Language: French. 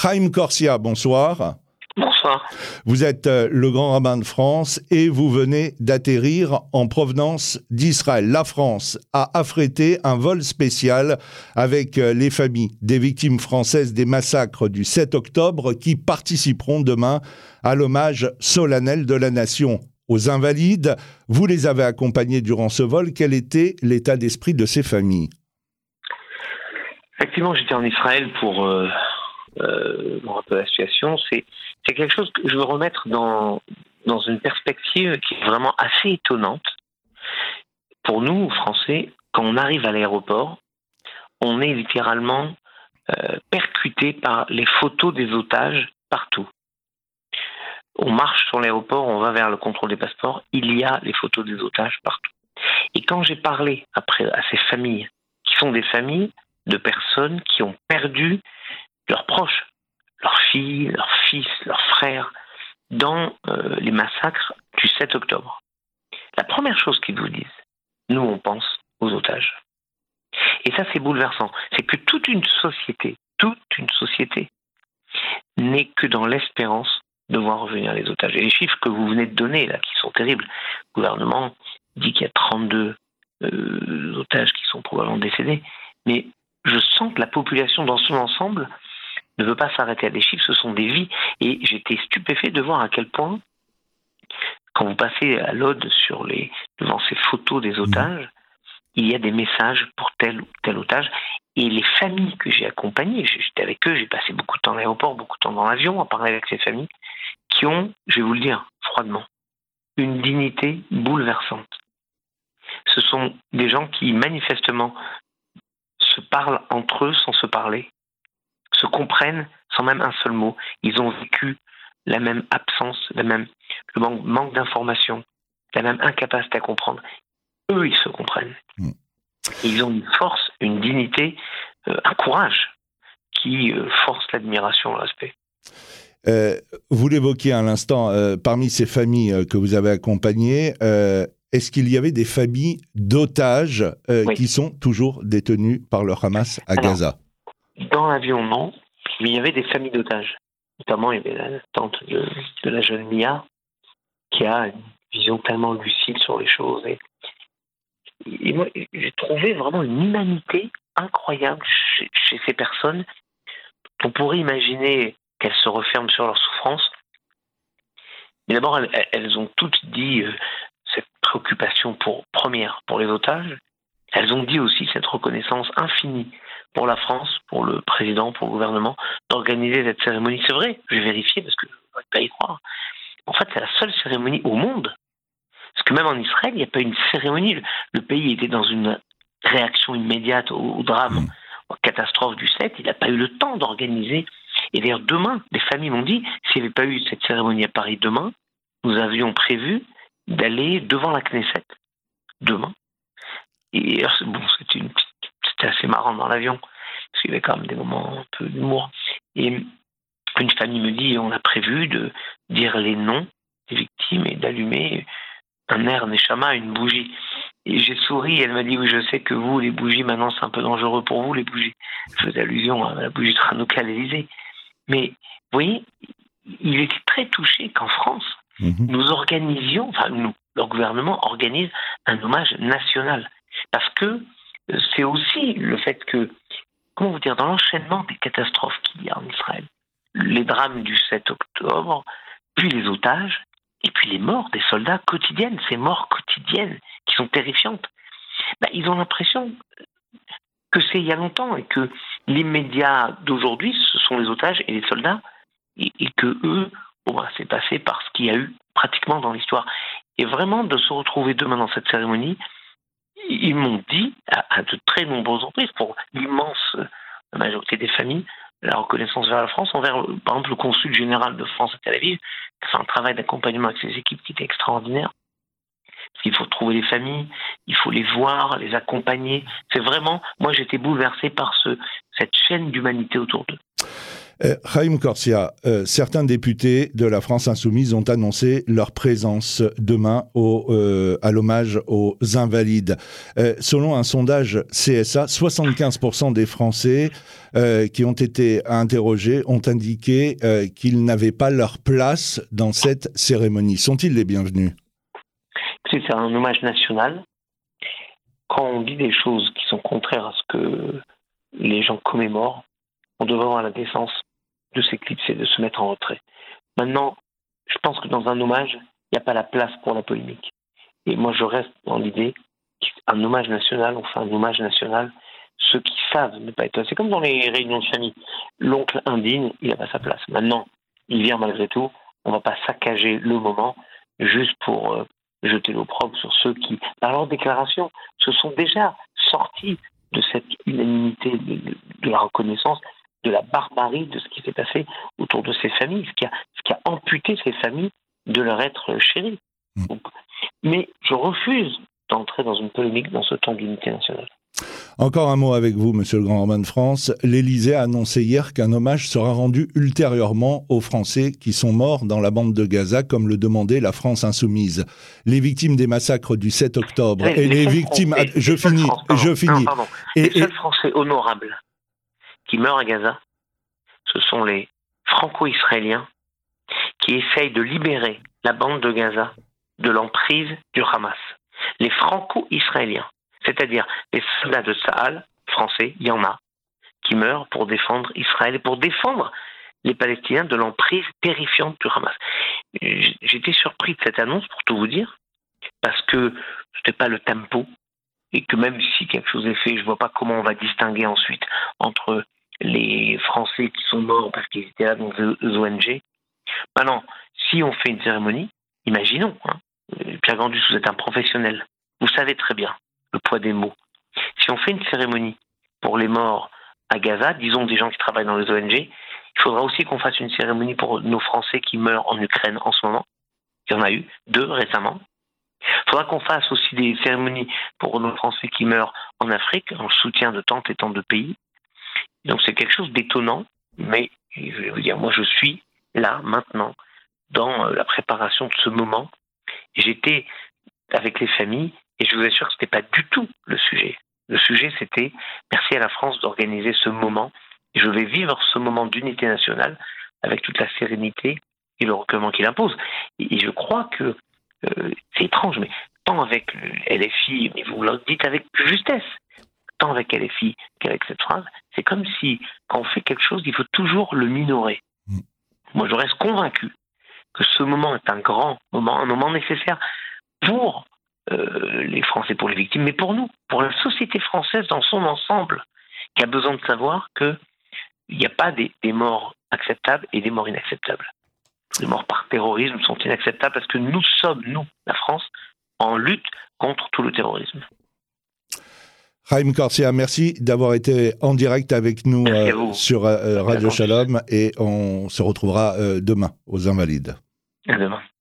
Chaim Corsia, bonsoir. Bonsoir. Vous êtes le grand rabbin de France et vous venez d'atterrir en provenance d'Israël. La France a affrété un vol spécial avec les familles des victimes françaises des massacres du 7 octobre qui participeront demain à l'hommage solennel de la nation aux Invalides. Vous les avez accompagnés durant ce vol. Quel était l'état d'esprit de ces familles ? Effectivement, j'étais en Israël pour voir un peu la situation. C'est quelque chose que je veux remettre dans une perspective qui est vraiment assez étonnante. Pour nous, Français, quand on arrive à l'aéroport, on est littéralement percuté par les photos des otages partout. On marche sur l'aéroport, on va vers le contrôle des passeports, il y a les photos des otages partout. Et quand j'ai parlé après à ces familles, qui sont des familles de personnes qui ont perdu leurs proches, leurs filles, leurs fils, leurs frères, dans les massacres du 7 octobre. La première chose qu'ils vous disent, nous on pense aux otages. Et ça c'est bouleversant, c'est que toute une société n'est que dans l'espérance de voir revenir les otages. Et les chiffres que vous venez de donner là, qui sont terribles, le gouvernement dit qu'il y a 32 otages qui sont probablement décédés, mais je sens que la population dans son ensemble ne veut pas s'arrêter à des chiffres, ce sont des vies. Et j'étais stupéfait de voir à quel point, quand vous passez à l'Aude devant ces photos des otages, il y a des messages pour tel ou tel otage. Et les familles que j'ai accompagnées, j'étais avec eux, j'ai passé beaucoup de temps à l'aéroport, beaucoup de temps dans l'avion à parler avec ces familles, qui ont, je vais vous le dire froidement, une dignité bouleversante. Ce sont des gens qui manifestement se parlent entre eux sans se parler, se comprennent sans même un seul mot. Ils ont vécu la même absence, le manque d'information, la même incapacité à comprendre. Eux, ils se comprennent. Et ils ont une force, une dignité, un courage qui force l'admiration, le respect. Vous l'évoquiez à l'instant, parmi ces familles que vous avez accompagnées, est-ce qu'il y avait des familles d'otages Oui. qui sont toujours détenues par le Hamas à Gaza ? Dans l'avion, non. Mais il y avait des familles d'otages. Notamment, il y avait la tante de la jeune Mia, qui a une vision tellement lucide sur les choses. Et moi, j'ai trouvé vraiment une humanité incroyable chez ces personnes. On pourrait imaginer qu'elles se referment sur leur souffrance. Mais d'abord, elles ont toutes dit cette préoccupation première pour les otages. Elles ont dit aussi cette reconnaissance infinie pour la France, pour le président, pour le gouvernement, d'organiser cette cérémonie. C'est vrai, j'ai vérifié parce que je ne peux pas y croire. En fait, c'est la seule cérémonie au monde. Parce que même en Israël, il n'y a pas une cérémonie. Le pays était dans une réaction immédiate au drame, aux catastrophes du 7. Il n'a pas eu le temps d'organiser. Et d'ailleurs, demain, les familles m'ont dit, s'il n'y avait pas eu cette cérémonie à Paris demain, nous avions prévu d'aller devant la Knesset. Demain. Et bon, c'était assez marrant dans l'avion, parce qu'il y avait quand même des moments un peu d'humour. Et une famille me dit, on a prévu de dire les noms des victimes et d'allumer un air Neshama, une bougie. Et j'ai souri, elle m'a dit, oui, je sais que vous, les bougies, maintenant, c'est un peu dangereux pour vous, les bougies. Je faisais allusion à la bougie de Hanouka à l'Élysée. Mais, vous voyez, il était très touché qu'en France, nous organisions, leur gouvernement organise un hommage national. Parce que c'est aussi le fait que, comment vous dire, dans l'enchaînement des catastrophes qu'il y a en Israël, les drames du 7 octobre, puis les otages, et puis les morts des soldats quotidiennes, ces morts quotidiennes qui sont terrifiantes, ils ont l'impression que c'est il y a longtemps et que l'immédiat d'aujourd'hui, ce sont les otages et les soldats, et que eux, c'est passé par ce qu'il y a eu pratiquement dans l'histoire. Et vraiment, de se retrouver demain dans cette cérémonie, ils m'ont dit, à de très nombreuses reprises, pour l'immense majorité des familles, la reconnaissance vers la France, envers, par exemple, le consul général de France à Tel Aviv, qui fait un travail d'accompagnement avec ses équipes qui était extraordinaire. Parce qu'il faut trouver les familles, il faut les voir, les accompagner. C'est vraiment, moi j'étais bouleversé par cette chaîne d'humanité autour d'eux. Haïm Corsia, certains députés de la France Insoumise ont annoncé leur présence demain à l'hommage aux Invalides. Selon un sondage CSA, 75% des Français qui ont été interrogés ont indiqué qu'ils n'avaient pas leur place dans cette cérémonie. Sont-ils les bienvenus ? C'est un hommage national. Quand on dit des choses qui sont contraires à ce que les gens commémorent, on devrait avoir la décence de s'éclipser, de se mettre en retrait. Maintenant, je pense que dans un hommage, il n'y a pas la place pour la polémique. Et moi, je reste dans l'idée qu'un hommage national, on fait un hommage national, ceux qui savent ne pas être là. C'est comme dans les réunions de famille. L'oncle indigne, il n'a pas sa place. Maintenant, il vient malgré tout, on ne va pas saccager le moment juste pour jeter l'opprobre sur ceux qui, par leur déclaration, se sont déjà sortis de cette unanimité de la reconnaissance de la barbarie de ce qui s'est passé autour de ces familles, ce qui a amputé ces familles de leur être chéries. Donc, mais je refuse d'entrer dans une polémique dans ce temps d'unité nationale. Encore un mot avec vous, Monsieur le Grand Rabbin de France. L'Élysée a annoncé hier qu'un hommage sera rendu ultérieurement aux Français qui sont morts dans la bande de Gaza, comme le demandait la France Insoumise. Les victimes des massacres du 7 octobre et les victimes... Je finis. Les seuls Français honorables qui meurent à Gaza, ce sont les franco-israéliens qui essayent de libérer la bande de Gaza de l'emprise du Hamas. Les franco-israéliens, c'est-à-dire les soldats de Tsahal français, il y en a, qui meurent pour défendre Israël et pour défendre les Palestiniens de l'emprise terrifiante du Hamas. J'étais surpris de cette annonce, pour tout vous dire, parce que ce n'était pas le tempo, et que même si quelque chose est fait, je ne vois pas comment on va distinguer ensuite entre les Français qui sont morts parce qu'ils étaient là dans les ONG. Maintenant, si on fait une cérémonie, imaginons, Pierre Gandus, vous êtes un professionnel, vous savez très bien le poids des mots. Si on fait une cérémonie pour les morts à Gaza, disons des gens qui travaillent dans les ONG, il faudra aussi qu'on fasse une cérémonie pour nos Français qui meurent en Ukraine en ce moment. Il y en a eu 2 récemment. Il faudra qu'on fasse aussi des cérémonies pour nos Français qui meurent en Afrique, en soutien de tant et tant de pays. Donc c'est quelque chose d'étonnant, mais je vais vous dire, moi je suis là, maintenant, dans la préparation de ce moment. J'étais avec les familles et je vous assure que ce n'était pas du tout le sujet. Le sujet, c'était merci à la France d'organiser ce moment. Et je vais vivre ce moment d'unité nationale avec toute la sérénité et le recueillement qu'il impose. Et je crois que c'est étrange, mais tant avec le LFI, mais vous le dites avec justesse, tant avec LFI qu'avec cette phrase, c'est comme si, quand on fait quelque chose, il faut toujours le minorer. Moi, je reste convaincu que ce moment est un grand moment, un moment nécessaire pour les Français, pour les victimes, mais pour nous, pour la société française dans son ensemble, qui a besoin de savoir qu'il n'y a pas des morts acceptables et des morts inacceptables. Les morts par terrorisme sont inacceptables parce que nous sommes, nous, la France, en lutte contre tout le terrorisme. Haïm Corsia, merci d'avoir été en direct avec nous sur Radio Shalom et on se retrouvera demain aux Invalides. À demain.